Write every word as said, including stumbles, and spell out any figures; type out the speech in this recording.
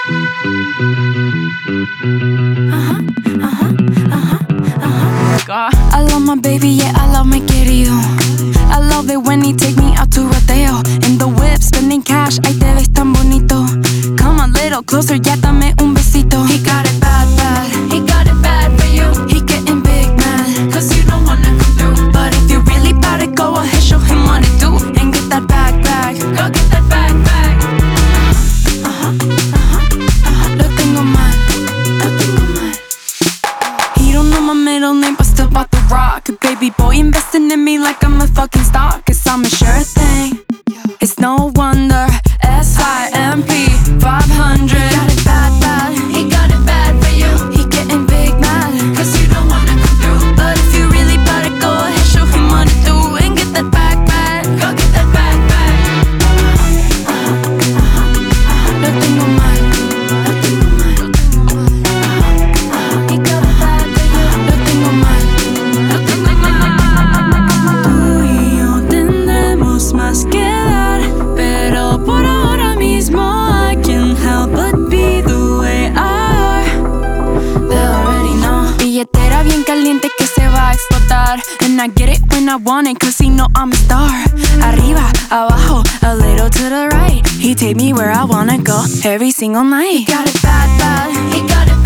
Uh-huh, uh-huh, uh-huh, uh-huh. God. I love my baby, yeah, I love my querido. I love it when he take me out to rodeo. In the whip, spending cash, ay te ves tan bonito. Come a little closer, ya dame un besito. He got it bad, bad, he got it bad for you. He getting big mad, cause you don't wanna come through. But if you really bout it, go ahead, show him what to do. And get that bag, bag, go get that bag, bag. Uh-huh, uh-huh, uh-huh. Lo tengo mal, lo tengo mal. He don't know my middle name, but still bought the rock. Baby boy investing in me like I'm a fucking stock. Cause I'm a sure thing. It's no wonder. S I M P five hundred. He got it bad, bad. He got it bad for you. He getting big mad, cause you don't wanna come through. But if you really bout it, go ahead, show him what to do. And get that bag, bag. Go get that bag, bag. Uh-huh, uh-huh, uh-huh. Lo tengo mal, lo tengo mal. Uh-huh, uh-huh. He got it bad for you. Lo tengo mal, lo tengo mal. Tú y yo tendremos más que dar, pero por ahora mismo I can't help but be the way I are. They already know. Billetera bien caliente que se va a explotar. And I get it when I want it, cause he know I'm a star. Arriba, abajo, a little to the right. He take me where I wanna go every single night. He got it bad, bad. He got it bad.